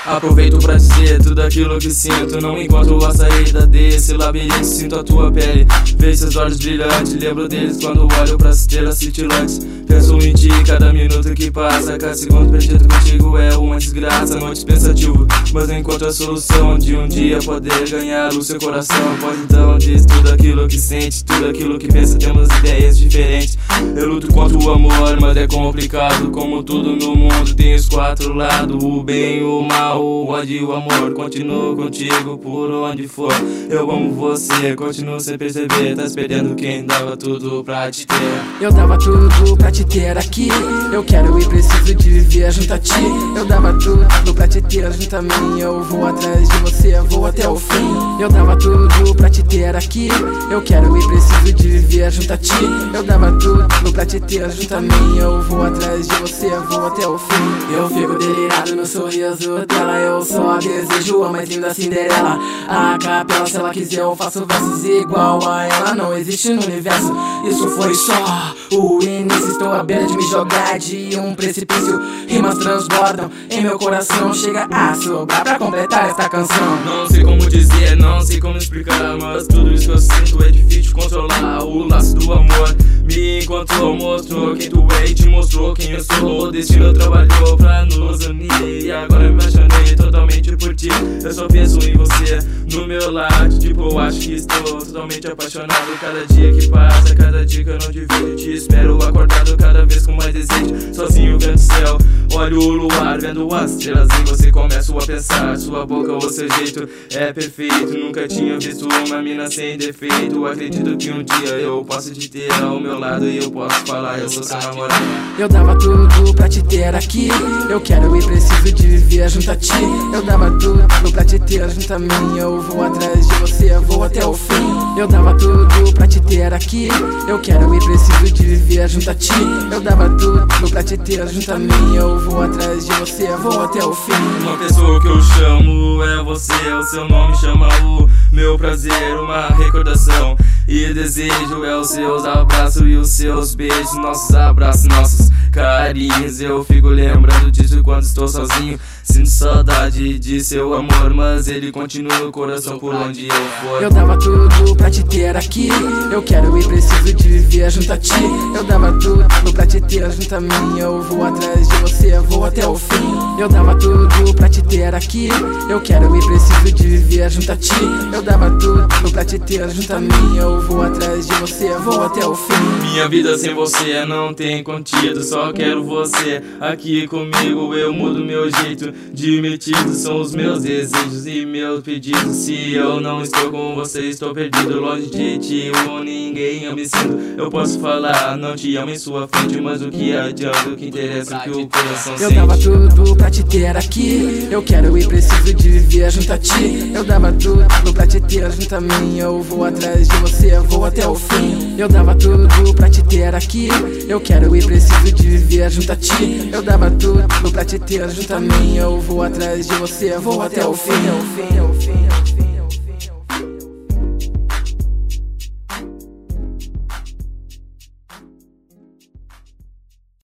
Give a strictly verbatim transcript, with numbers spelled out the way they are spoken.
Aproveito pra dizer tudo aquilo que sinto. Não encontro a saída desse labirinto. Sinto a tua pele, vejo seus olhos brilhantes. Lembro deles quando olho pra estrelas cintilantes. Penso em ti cada minuto que passa. Cada segundo perdido contigo é uma desgraça. Noites pensativo, mas não encontro a solução de um dia poder ganhar o seu coração. Pois então diz tudo aquilo que sente, tudo aquilo que pensa. Temos ideias diferentes. Eu luto contra o amor, mas é complicado. Como tudo no mundo tem os quatro lados: o bem, o mal, o ódio e o amor. Continuo contigo por onde for. Eu amo você, continuo sem perceber. Tá perdendo quem dava tudo pra te ter. Eu dava tudo pra te ter aqui. Eu quero e preciso de viver junto a ti. Eu dava tudo pra te ter junto a mim. Eu vou atrás de você, vou até o fim. Eu dava tudo pra te ter aqui. Eu quero e preciso de viver junto a ti. Eu dava tudo pra te ter junto a mim. Eu vou atrás de você, vou até o fim. Eu fico delirado no sorriso dela. Eu só desejo a mais linda Cinderela. A capela, se ela quiser eu faço versos igual a ela. Não existe no universo, isso foi só o início. Estou à beira de me jogar de um precipício. Rimas transbordam em meu coração. Chega a sobrar pra completar esta canção. Não sei como dizer, não sei como explicar, mas tudo isso que eu sinto é difícil controlar. O laço do amor me encontrou, mostrou quem tu é e te mostrou quem eu sou. O destino trabalhou pra nos unir e agora me apaixonei totalmente por ti. Eu só penso em você no meu lado, tipo eu acho que estou totalmente apaixonado. Cada dia que passa, cada dia que eu não te vejo, te espero acordado cada vez com mais desejo. Sozinho vendo o céu, olho o luar, vendo as estrelas em você começo a pensar. Sua boca ou seu jeito é perfeito. Nunca tinha visto uma mina sem defeito. Acredito que um dia eu posso te ter ao meu lado e eu posso falar, eu sou seu namorado. Eu dava tudo pra te ter aqui. Eu quero e preciso de viver junto a ti. Eu dava tudo pra te ter junto a mim. Eu vou atrás de você, vou até o fim. Eu dava tudo pra te ter aqui. Eu quero e preciso de viver junto a ti. Eu dava tudo pra te ter junto a mim. Eu vou atrás de você, vou até o fim. Uma pessoa que eu chamo é você. O seu nome chama o meu prazer, uma recordação e desejo é os seus abraços e os seus beijos. Nossos abraços, nossos carinhos. Eu fico lembrando disso quando estou sozinho. Sinto saudade de seu amor, mas ele continua no coração por onde eu for. Eu dava tudo pra te ter aqui. Eu quero e preciso de viver junto a ti. Eu dava tudo pra te ter junto a mim. Eu vou atrás de você, vou até o fim. Eu dava tudo pra te ter aqui. Eu quero e preciso de viver junto a ti. Eu dava tudo pra te ter junto a mim. Eu vou atrás de você, vou até o fim. Minha vida sem você não tem contido. Só quero você aqui comigo. Eu mudo meu jeito de metido. São os meus desejos e meus pedidos. Se eu não estou com você, estou perdido. Longe de ti ou ninguém eu me sinto. Eu posso falar, não te amo em sua frente, mas o que adianta, o que interessa é que o coração eu sente. Eu dava tudo pra te ter aqui. Eu quero e preciso de viver junto a ti. Eu dava tudo pra te ter junto a mim. Eu vou atrás de você, vou até o fim. Eu dava tudo pra te ter aqui. Eu quero e preciso de viver junto a ti. Eu dava tudo pra te ter junto a mim. Eu vou atrás de você, vou até o fim.